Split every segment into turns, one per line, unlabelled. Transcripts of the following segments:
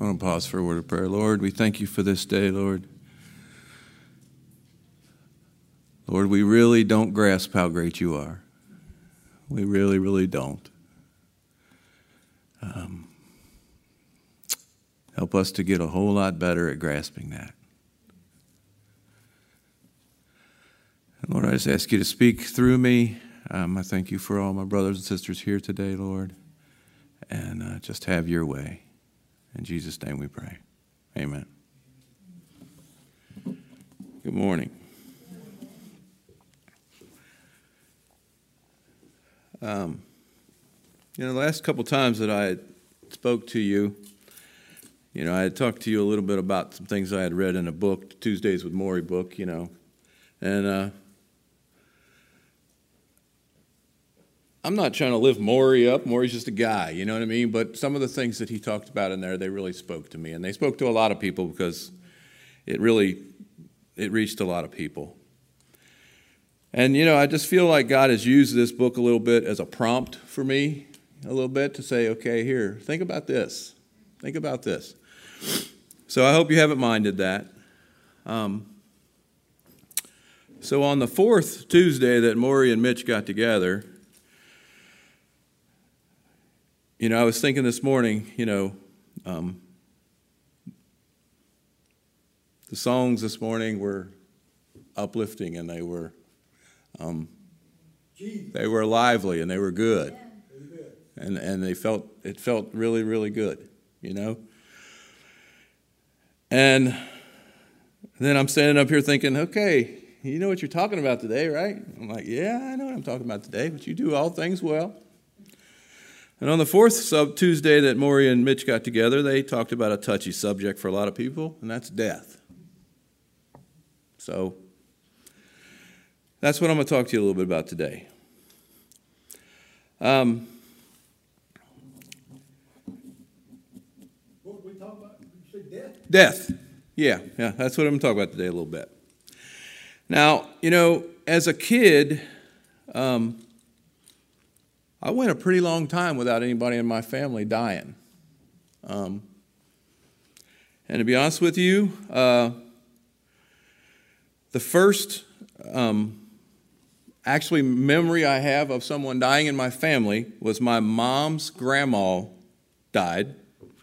I want to pause for a word of prayer. Lord, we thank you for this day, Lord. Lord, we really don't grasp how great you are. We really, really don't. Help us to get a whole lot better at grasping that. And Lord, I just ask you to speak through me. I thank you for all my brothers and sisters here today, Lord. And just have your way. In Jesus' name we pray. Amen. Good morning. The last couple times that I spoke to you, I had talked to you a little bit about some things I had read in a book, Tuesdays with Morrie book, and I'm not trying to lift Morrie up. Morrie's just a guy, you know what I mean? But some of the things that he talked about in there, they really spoke to me, and they spoke to a lot of people because it reached a lot of people. And, I just feel like God has used this book a little bit as a prompt for me, a little bit to say, okay, here, think about this. Think about this. So I hope you haven't minded that. So on the fourth Tuesday that Morrie and Mitch got together, I was thinking this morning, the songs this morning were uplifting, and they were lively, and they were good, and it felt really, really good, And then I'm standing up here thinking, okay, you know what you're talking about today, right? I'm like, yeah, I know what I'm talking about today, but you do all things well. And on the fourth Tuesday that Morrie and Mitch got together, they talked about a touchy subject for a lot of people, and that's death. So that's what I'm going to talk to you a little bit about today.
What did we talk about? You said death?
Death. Yeah, that's what I'm going to talk about today a little bit. Now, as a kid, I went a pretty long time without anybody in my family dying. And to be honest with you, the first memory I have of someone dying in my family was my mom's grandma died.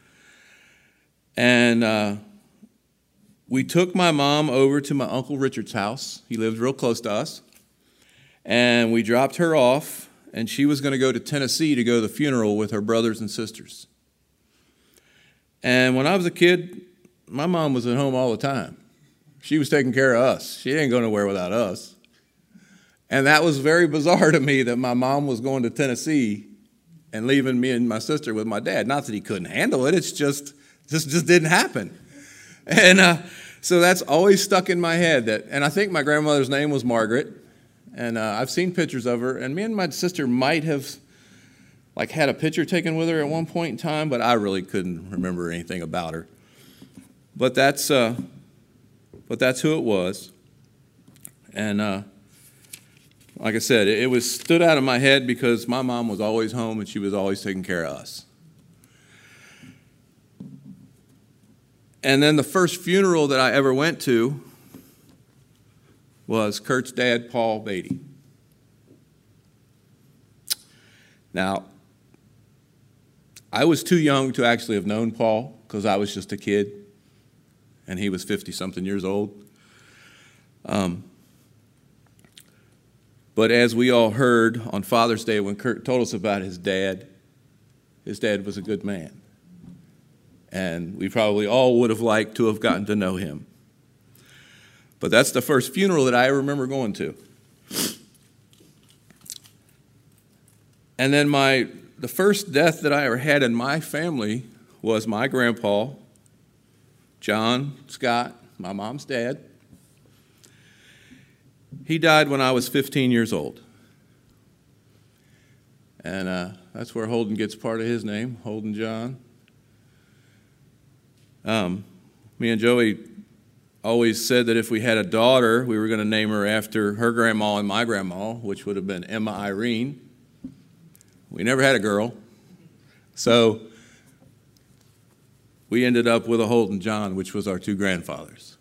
And we took my mom over to my Uncle Richard's house. He lived real close to us. And we dropped her off. And she was going to go to Tennessee to go to the funeral with her brothers and sisters. And when I was a kid, my mom was at home all the time. She was taking care of us. She didn't go nowhere without us. And that was very bizarre to me that my mom was going to Tennessee and leaving me and my sister with my dad. Not that he couldn't handle it. It's just didn't happen. And so that's always stuck in my head. And I think my grandmother's name was Margaret. And I've seen pictures of her, and me and my sister might have had a picture taken with her at one point in time, but I really couldn't remember anything about her. But that's who it was. And like I said, it was stood out of my head because my mom was always home and she was always taking care of us. And then the first funeral that I ever went to was Kurt's dad, Paul Beatty. Now, I was too young to actually have known Paul because I was just a kid, and he was 50-something years old. But as we all heard on Father's Day when Kurt told us about his dad was a good man. And we probably all would have liked to have gotten to know him. But that's the first funeral that I remember going to. And then the first death that I ever had in my family was my grandpa, John Scott, my mom's dad. He died when I was 15 years old. And that's where Holden gets part of his name, Holden John. Me and Joey always said that if we had a daughter, we were going to name her after her grandma and my grandma, which would have been Emma Irene. We never had a girl. So we ended up with a Holt and John, which was our two grandfathers.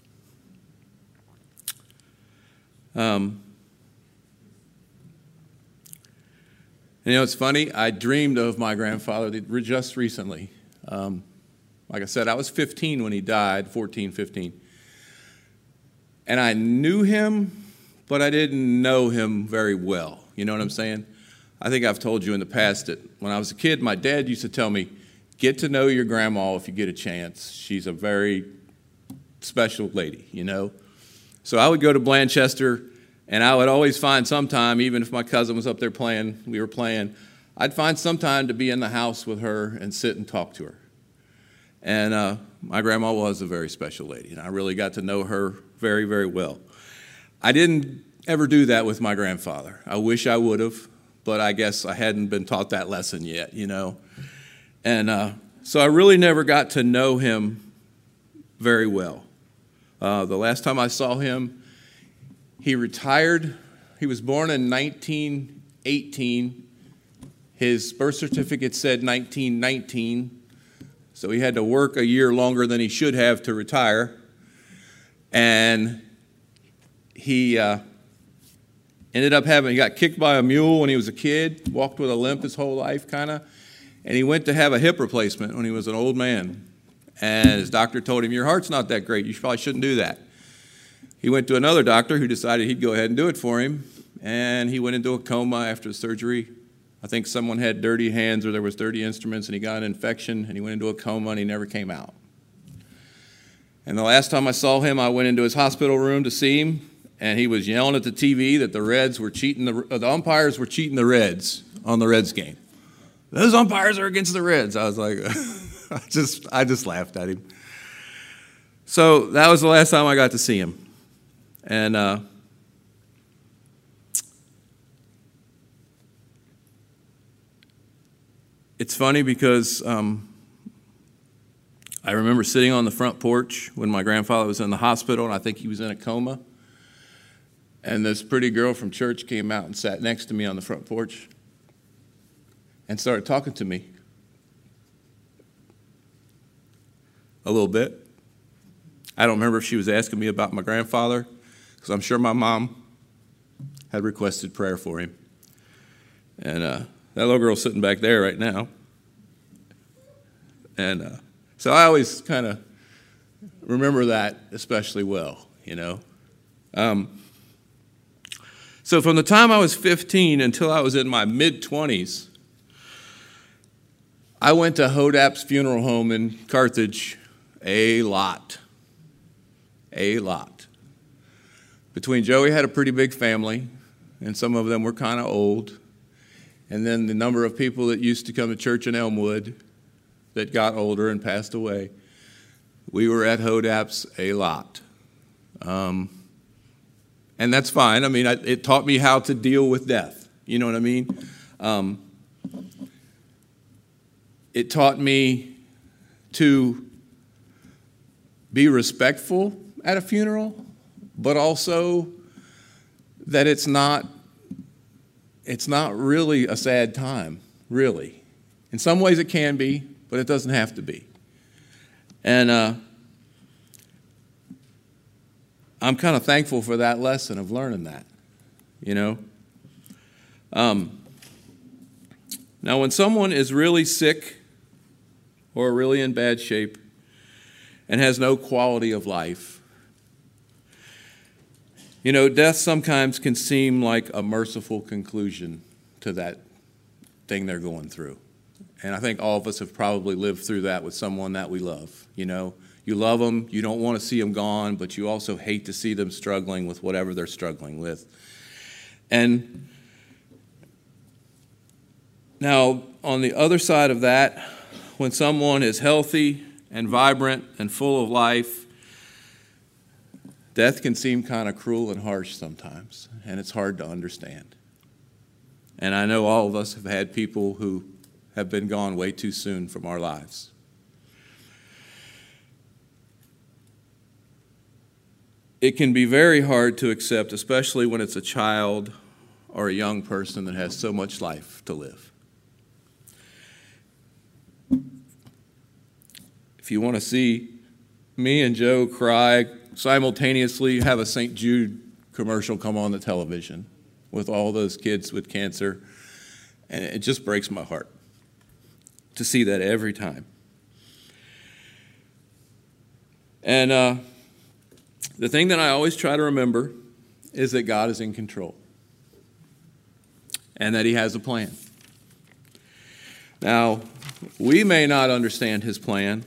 It's funny, I dreamed of my grandfather just recently. Like I said, I was 15 when he died, 14, 15. And I knew him, but I didn't know him very well. You know what I'm saying? I think I've told you in the past that when I was a kid, my dad used to tell me, get to know your grandma if you get a chance. She's a very special lady, you know? So I would go to Blanchester, and I would always find some time, even if my cousin was up there playing, we were playing, I'd find some time to be in the house with her and sit and talk to her. And my grandma was a very special lady, and I really got to know her very, very well. I didn't ever do that with my grandfather. I wish I would have, but I guess I hadn't been taught that lesson yet, you know. And so I really never got to know him very well. The last time I saw him, he retired. He was born in 1918. His birth certificate said 1919, so he had to work a year longer than he should have to retire. And he ended up he got kicked by a mule when he was a kid, walked with a limp his whole life, kind of. And he went to have a hip replacement when he was an old man. And his doctor told him, your heart's not that great. You probably shouldn't do that. He went to another doctor who decided he'd go ahead and do it for him. And he went into a coma after the surgery. I think someone had dirty hands or there was dirty instruments, and he got an infection, and he went into a coma, and he never came out. And the last time I saw him, I went into his hospital room to see him, and he was yelling at the TV that the Reds were cheating, the umpires were cheating the Reds on the Reds game. Those umpires are against the Reds. I was like, I just laughed at him. So that was the last time I got to see him. And it's funny because I remember sitting on the front porch when my grandfather was in the hospital, and I think he was in a coma. And this pretty girl from church came out and sat next to me on the front porch and started talking to me a little bit. I don't remember if she was asking me about my grandfather, because I'm sure my mom had requested prayer for him. And that little girl's sitting back there right now. And so I always kind of remember that especially well, you know. So from the time I was 15 until I was in my mid-20s, I went to Hodap's funeral home in Carthage a lot. Between Joey had a pretty big family, and some of them were kind of old, and then the number of people that used to come to church in Elmwood that got older and passed away, we were at Hodap's a lot. And that's fine. I mean, it taught me how to deal with death. You know what I mean? It taught me to be respectful at a funeral, but also that it's not really a sad time, really. In some ways it can be, but it doesn't have to be. And I'm kind of thankful for that lesson of learning that, you know. Now, when someone is really sick or really in bad shape and has no quality of life, you know, death sometimes can seem like a merciful conclusion to that thing they're going through. And I think all of us have probably lived through that with someone that we love, you know. You love them, you don't want to see them gone, but you also hate to see them struggling with whatever they're struggling with. And now, on the other side of that, when someone is healthy and vibrant and full of life, death can seem kind of cruel and harsh sometimes, and it's hard to understand. And I know all of us have had people who have been gone way too soon from our lives. It can be very hard to accept, especially when it's a child or a young person that has so much life to live. If If you want to see me and Joe cry simultaneously, have a St. Jude commercial come on the television with all those kids with cancer. And it just breaks my heart to see that every time. And the thing that I always try to remember is that God is in control and that he has a plan. Now, we may not understand his plan,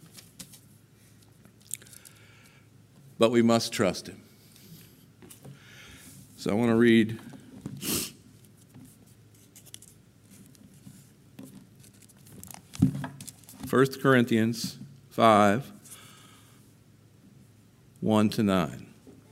but we must trust him. So I want to read First Corinthians 5, 1-9.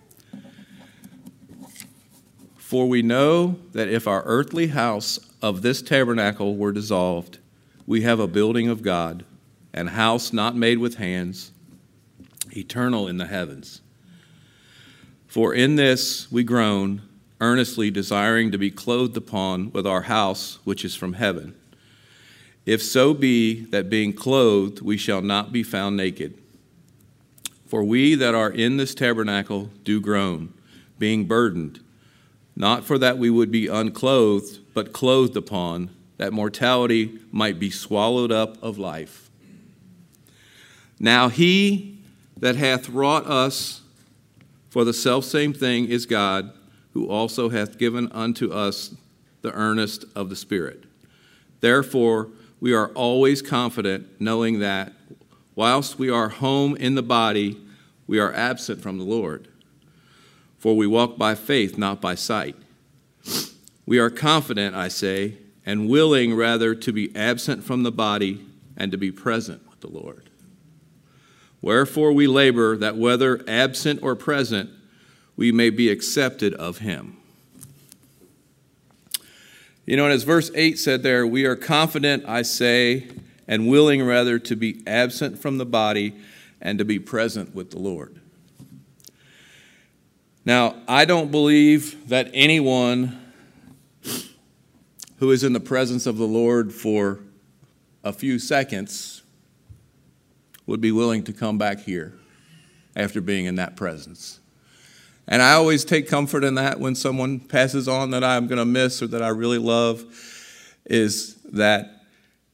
For we know that if our earthly house of this tabernacle were dissolved, we have a building of God, an house not made with hands, eternal in the heavens. For in this we groan, earnestly desiring to be clothed upon with our house which is from heaven. If so be that being clothed we shall not be found naked. For we that are in this tabernacle do groan, being burdened, not for that we would be unclothed, but clothed upon, that mortality might be swallowed up of life. Now he that hath wrought us for the selfsame thing is God, who also hath given unto us the earnest of the Spirit. Therefore we are always confident, knowing that whilst we are home in the body, we are absent from the Lord. For we walk by faith, not by sight. We are confident, I say, and willing rather to be absent from the body and to be present with the Lord. Wherefore we labor that whether absent or present, we may be accepted of him. You know, and as verse 8 said there, we are confident, I say, and willing rather to be absent from the body and to be present with the Lord. Now, I don't believe that anyone who is in the presence of the Lord for a few seconds would be willing to come back here after being in that presence. And I always take comfort in that when someone passes on that I'm going to miss or that I really love, is that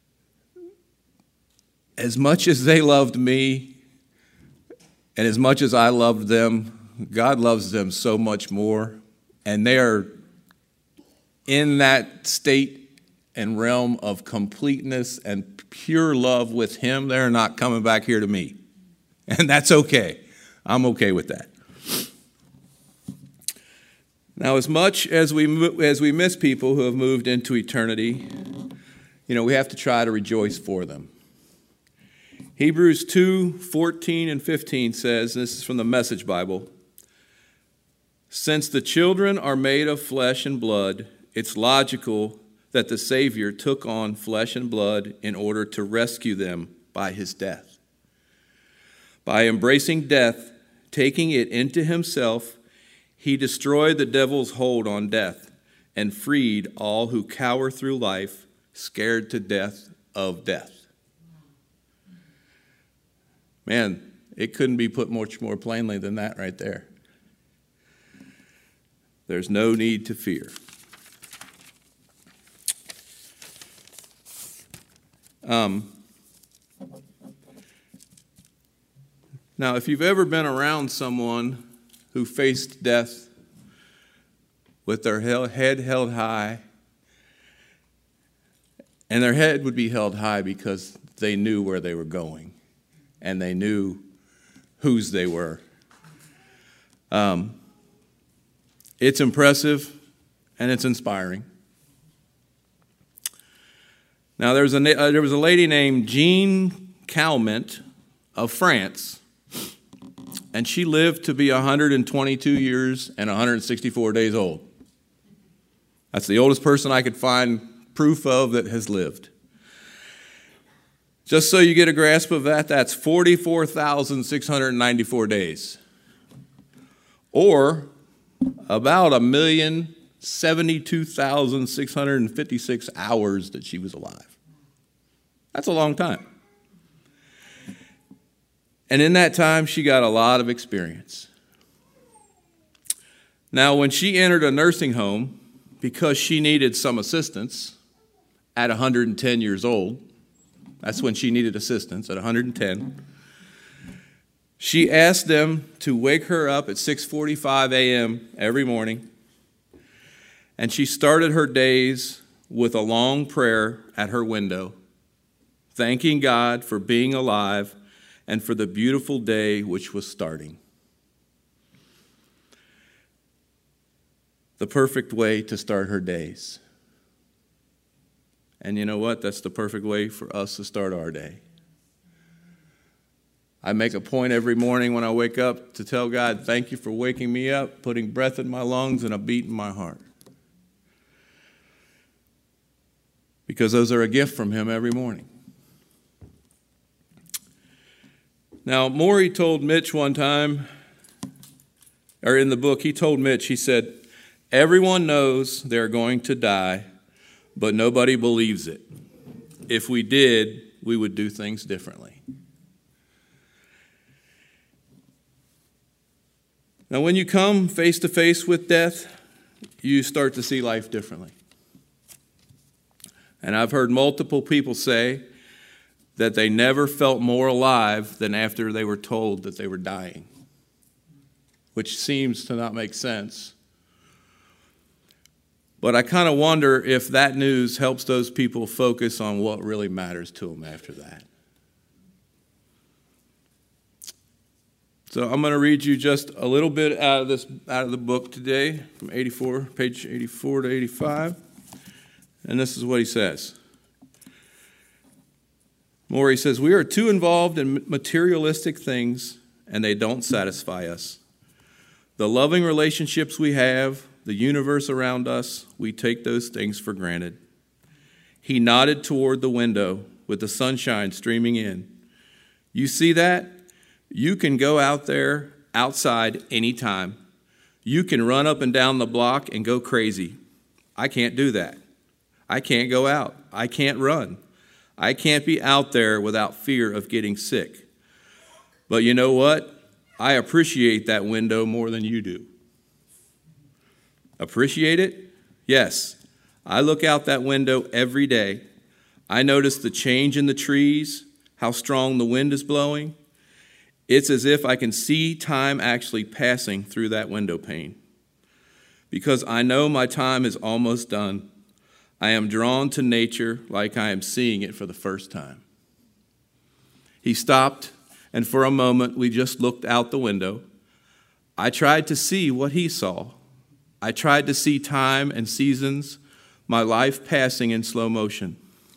as much as they loved me and as much as I loved them, God loves them so much more, and they are in that state and realm of completeness and pure love with him. They're not coming back here to me, and that's okay. I'm okay with that. Now, as much as we miss people who have moved into eternity, you know, we have to try to rejoice for them. Hebrews 2:14 and 15 says, this is from the Message Bible, since the children are made of flesh and blood, it's logical that the Savior took on flesh and blood in order to rescue them by his death. By embracing death, taking it into himself, he destroyed the devil's hold on death and freed all who cower through life, scared to death of death. Man, it couldn't be put much more plainly than that right there. There's no need to fear. Now, if you've ever been around someone who faced death with their head held high, and their head would be held high because they knew where they were going, and they knew whose they were. It's impressive, and it's inspiring. Now, there was a lady named Jean Calment of France, and she lived to be 122 years and 164 days old. That's the oldest person I could find proof of that has lived. Just so you get a grasp of that, that's 44,694 days, or about 1,072,656 hours that she was alive. That's a long time. And in that time, she got a lot of experience. Now, when she entered a nursing home, because she needed some assistance at 110 years old, that's when she needed assistance, at 110, she asked them to wake her up at 6:45 a.m. every morning, and she started her days with a long prayer at her window, thanking God for being alive and for the beautiful day which was starting. The perfect way to start her days. And you know what? That's the perfect way for us to start our day. I make a point every morning when I wake up to tell God, thank you for waking me up, putting breath in my lungs and a beat in my heart. Because those are a gift from Him every morning. Now, Maury told Mitch one time, or in the book, he told Mitch, he said, everyone knows they're going to die, but nobody believes it. If we did, we would do things differently. Now, when you come face to face with death, you start to see life differently. And I've heard multiple people say that they never felt more alive than after they were told that they were dying, which seems to not make sense. But I kind of wonder if that news helps those people focus on what really matters to them after that. So I'm going to read you just a little bit out of the book today, from page 84 to 85. And this is what he says. Maury says, we are too involved in materialistic things, and they don't satisfy us. The loving relationships we have, the universe around us, we take those things for granted. He nodded toward the window with the sunshine streaming in. You see that? You can go out there outside anytime. You can run up and down the block and go crazy. I can't do that. I can't go out. I can't run. I can't be out there without fear of getting sick. But you know what? I appreciate that window more than you do. Appreciate it? Yes. I look out that window every day. I notice the change in the trees, how strong the wind is blowing. It's as if I can see time actually passing through that window pane. Because I know my time is almost done. I am drawn to nature like I am seeing it for the first time. He stopped, and for a moment we just looked out the window. I tried to see what he saw. I tried to see time and seasons, my life passing in slow motion.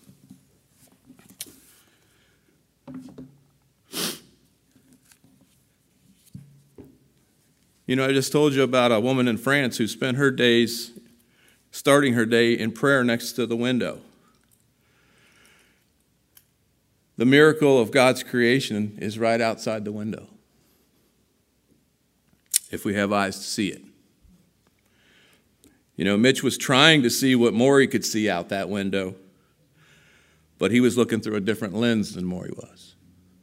You know, I just told you about a woman in France who spent her days, starting her day in prayer next to the window. The miracle of God's creation is right outside the window, if we have eyes to see it. You know, Mitch was trying to see what Maury could see out that window, but he was looking through a different lens than Maury was.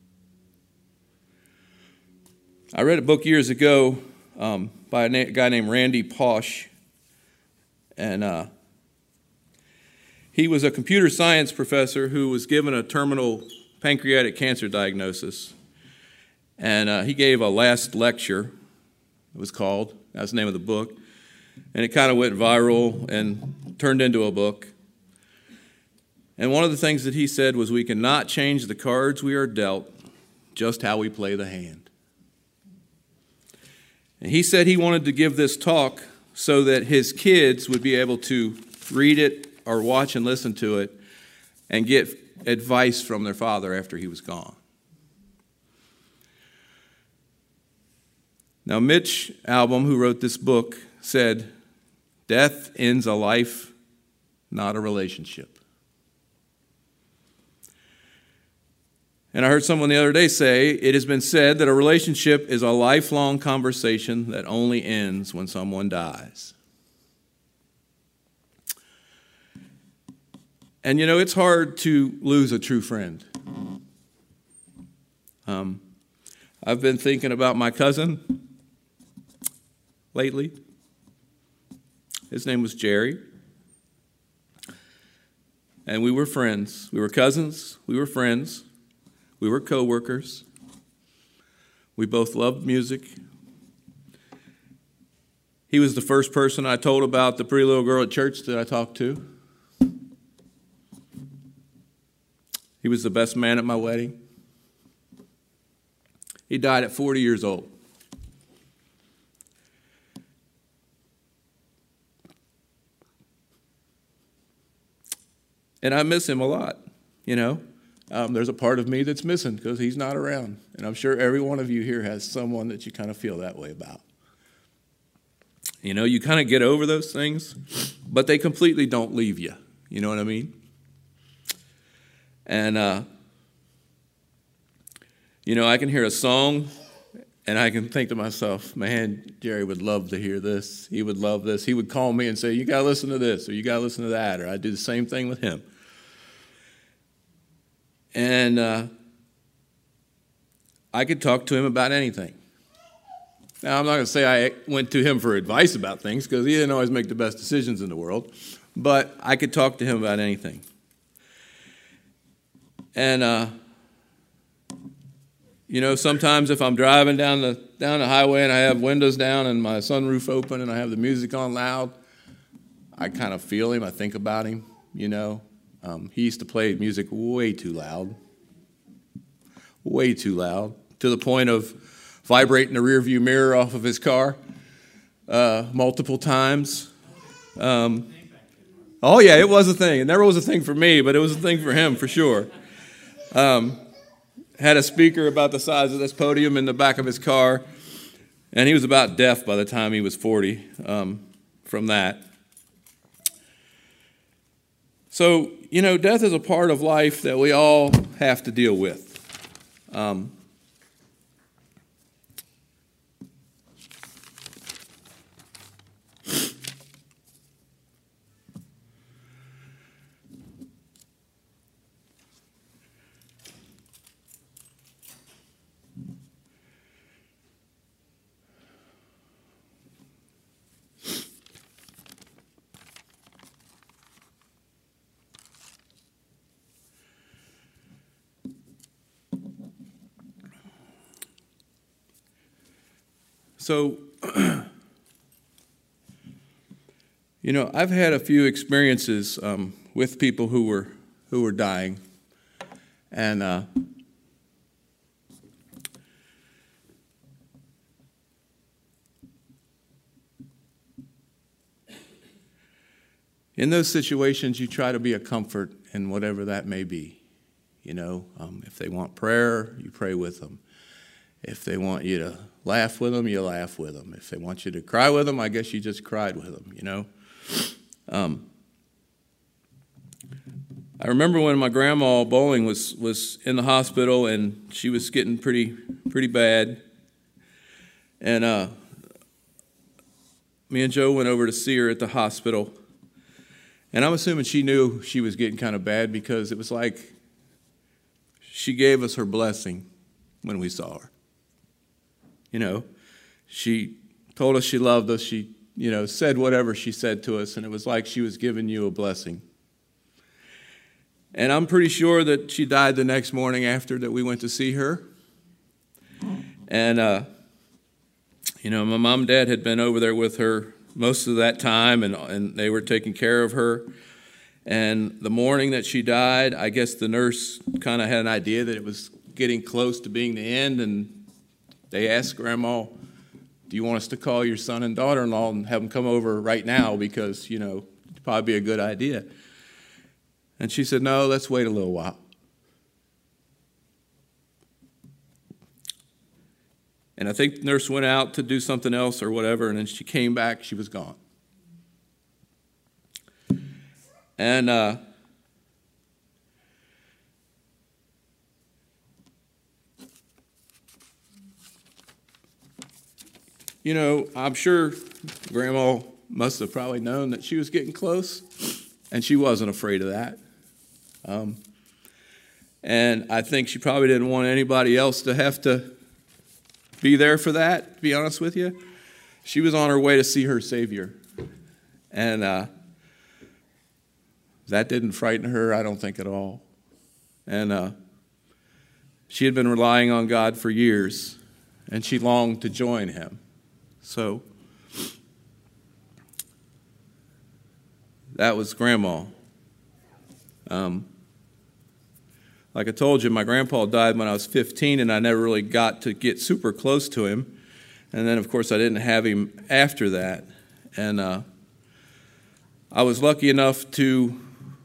I read a book years ago by a guy named Randy Pausch, and he was a computer science professor who was given a terminal pancreatic cancer diagnosis, and he gave a last lecture, it was called, that's the name of the book, and it kind of went viral and turned into a book. And one of the things that he said was, we cannot change the cards we are dealt, just how we play the hand. And he said he wanted to give this talk so that his kids would be able to read it or watch and listen to it and get advice from their father after he was gone. Now, Mitch Albom, who wrote this book, said, death ends a life, not a relationship. And I heard someone the other day say, it has been said that a relationship is a lifelong conversation that only ends when someone dies. And you know, it's hard to lose a true friend. I've been thinking about my cousin lately. His name was Jerry. And we were friends. We were cousins. We were friends. We were co-workers. We both loved music. He was the first person I told about the pretty little girl at church that I talked to. He was the best man at my wedding. He died at 40 years old. And I miss him a lot, you know. There's a part of me that's missing because he's not around. And I'm sure every one of you here has someone that you kind of feel that way about. You know, you kind of get over those things, but they completely don't leave you. You know what I mean? And, you know, I can hear a song, and I can think to myself, man, Jerry would love to hear this. He would love this. He would call me and say, you got to listen to this, or you got to listen to that, or I'd do the same thing with him. And I could talk to him about anything. Now, I'm not going to say I went to him for advice about things, because he didn't always make the best decisions in the world, but I could talk to him about anything. And, you know, sometimes if I'm driving down the highway and I have windows down and my sunroof open and I have the music on loud, I kind of feel him. I think about him, you know. He used to play music way too loud, to the point of vibrating the rearview mirror off of his car multiple times. Oh, yeah, it was a thing. It never was a thing for me, but it was a thing for him for sure. Had a speaker about the size of this podium in the back of his car, and he was about deaf by the time he was 40 from that. So, you know, death is a part of life that we all have to deal with. So, you know, I've had a few experiences with people who were dying, and in those situations, you try to be a comfort in whatever that may be. You know, if they want prayer, you pray with them. If they want you to laugh with them, you laugh with them. If they want you to cry with them, I guess you just cried with them, you know. I remember when my grandma Bowling was in the hospital and she was getting pretty bad. And me and Joe went over to see her at the hospital. And I'm assuming she knew she was getting kind of bad because it was like she gave us her blessing when we saw her. You know, she told us she loved us. She, you know, said whatever she said to us, and it was like she was giving you a blessing. And I'm pretty sure that she died the next morning after that we went to see her. And, you know, my mom and dad had been over there with her most of that time, and they were taking care of her. And the morning that she died, I guess the nurse kind of had an idea that it was getting close to being the end, and they asked Grandma, do you want us to call your son and daughter-in-law and have them come over right now because, you know, it'd probably be a good idea. And she said, no, let's wait a little while. And I think the nurse went out to do something else or whatever, and then she came back, she was gone. And you know, I'm sure Grandma must have probably known that she was getting close, and she wasn't afraid of that. And I think she probably didn't want anybody else to have to be there for that, to be honest with you. She was on her way to see her Savior. And that didn't frighten her, I don't think, at all. And she had been relying on God for years, and she longed to join him. So that was Grandma. Like I told you, my grandpa died when I was 15, and I never really got to get super close to him. And then, of course, I didn't have him after that. And I was lucky enough to,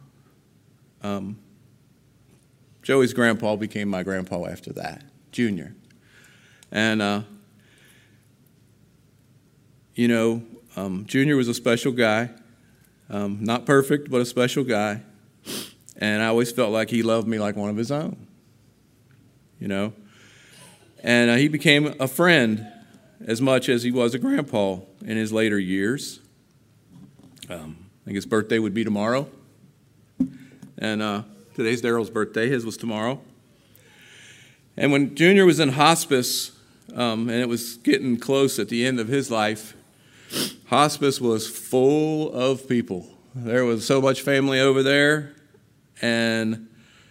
Joey's grandpa became my grandpa after that, Junior. And, Junior was a special guy. Not perfect, but a special guy. And I always felt like he loved me like one of his own, And he became a friend as much as he was a grandpa in his later years. I think his birthday would be tomorrow. And today's Daryl's birthday. His was tomorrow. And when Junior was in hospice, and it was getting close at the end of his life, hospice was full of people. There was so much family over there, and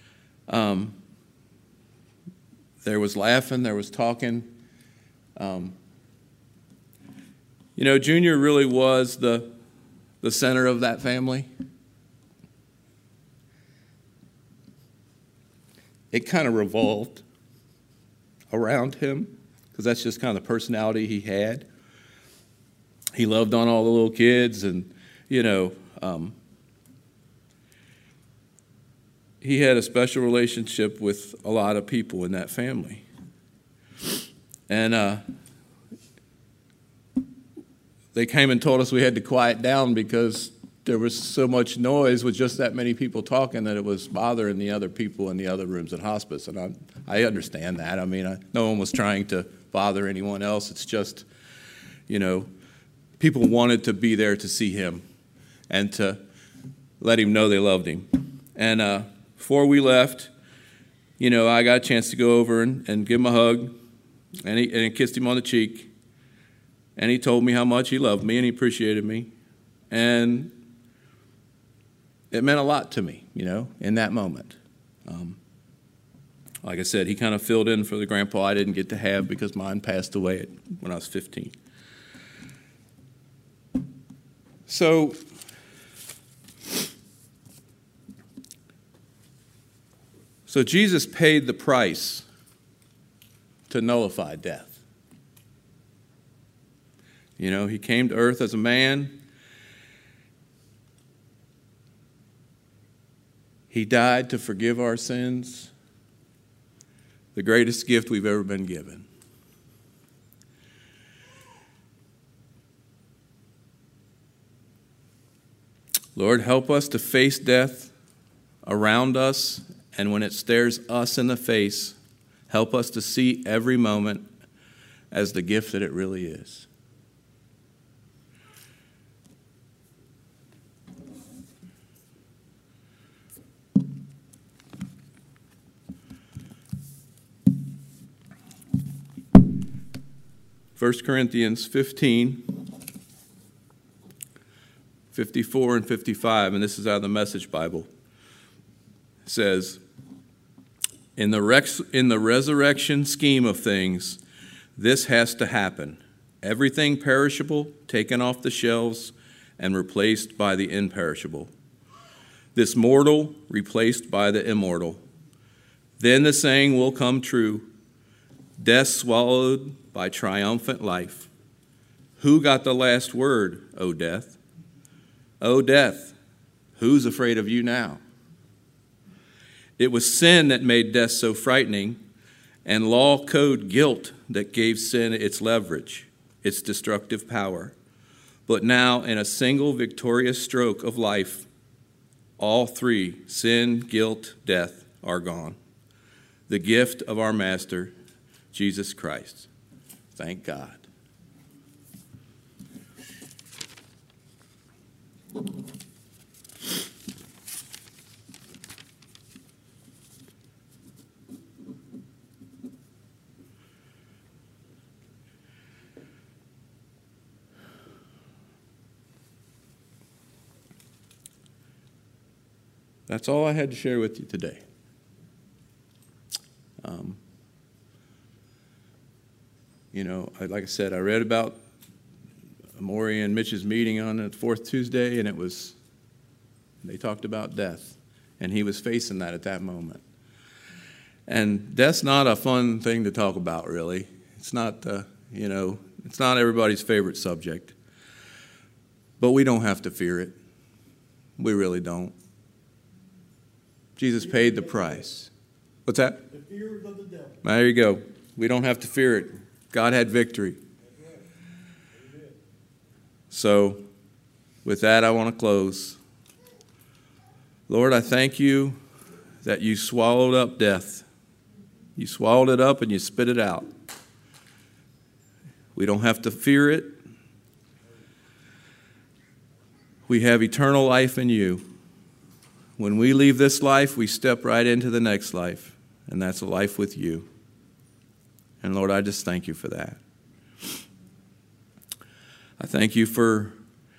there was laughing, there was talking. Junior really was the center of that family. It kind of revolved around him, because that's just kind of the personality he had. He loved on all the little kids, and, he had a special relationship with a lot of people in that family. And they came and told us we had to quiet down because there was so much noise with just that many people talking that it was bothering the other people in the other rooms at hospice. And I understand that. I mean, no one was trying to bother anyone else. It's just, people wanted to be there to see him and to let him know they loved him. And before we left, I got a chance to go over and give him a hug, and he kissed him on the cheek. And he told me how much he loved me and he appreciated me. And it meant a lot to me, in that moment. Like I said, he kind of filled in for the grandpa I didn't get to have because mine passed away when I was 15. So Jesus paid the price to nullify death. He came to earth as a man. He died to forgive our sins. The greatest gift we've ever been given. Lord, help us to face death around us, and when it stares us in the face, help us to see every moment as the gift that it really is. First Corinthians 15, 54 and 55, and this is out of the Message Bible. It says, in the resurrection scheme of things, this has to happen. Everything perishable taken off the shelves and replaced by the imperishable. This mortal replaced by the immortal. Then the saying will come true, death swallowed by triumphant life. Who got the last word, O death? O death, who's afraid of you now? It was sin that made death so frightening, and law code guilt that gave sin its leverage, its destructive power. But now, in a single victorious stroke of life, all three, sin, guilt, death, are gone. The gift of our Master, Jesus Christ. Thank God. That's all I had to share with you today. Like I said, I read about Maury and Mitch's meeting on the fourth Tuesday, and they talked about death, and he was facing that at that moment. And death's not a fun thing to talk about, really. It's not, it's not everybody's favorite subject. But we don't have to fear it. We really don't. Jesus paid the price. What's that?
The fears of the devil.
There you go. We don't have to fear it. God had victory. So, with that, I want to close. Lord, I thank you that you swallowed up death. You swallowed it up and you spit it out. We don't have to fear it. We have eternal life in you. When we leave this life, we step right into the next life, and that's a life with you. And Lord, I just thank you for that. I thank you for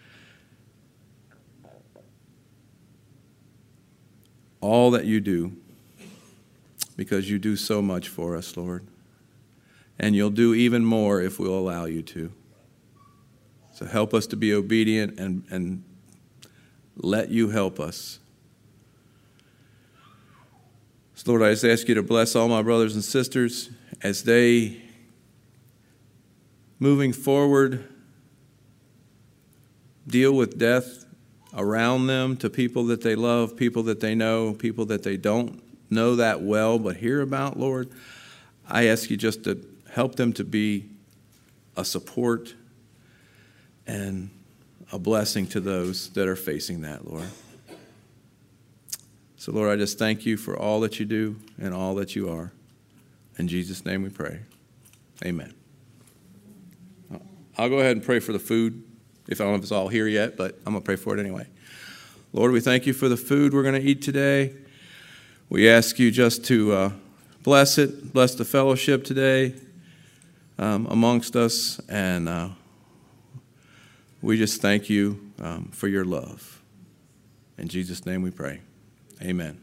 all that you do, because you do so much for us, Lord. And you'll do even more if we'll allow you to. So help us to be obedient and let you help us. So Lord, I just ask you to bless all my brothers and sisters as they, moving forward, deal with death around them, to people that they love, people that they know, people that they don't know that well but hear about, Lord. I ask you just to help them to be a support and a blessing to those that are facing that, Lord. So, Lord, I just thank you for all that you do and all that you are. In Jesus' name we pray. Amen. I'll go ahead and pray for the food. I don't know if it's all here yet, but I'm going to pray for it anyway. Lord, we thank you for the food we're going to eat today. We ask you just to bless it, bless the fellowship today amongst us, and we just thank you for your love. In Jesus' name we pray. Amen.